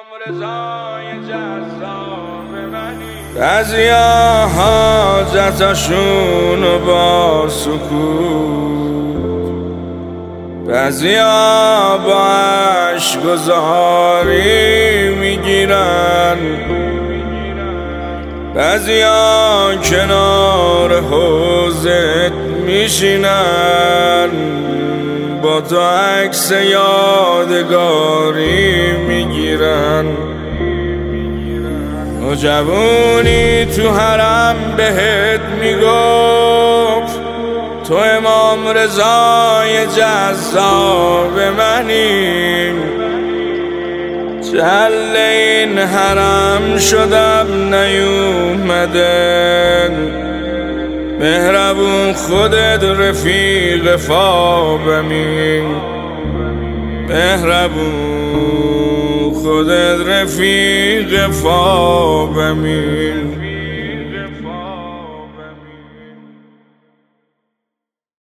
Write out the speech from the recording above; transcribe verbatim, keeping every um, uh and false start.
بعضیا حاجتشونو با سکوت، بعضیا با عشق‌گذاری میگیرن، بعضیا کنار حوضت میشینن، با تو عکس یادگاری میگیرن. نوجوانی تو حرم بهت میگفت تو امام رضای جذاب منی، جل این حرم شدم نیومدن، مهربون خودت رفیق خوابمی، مهربون خودت رفیق خوابمی.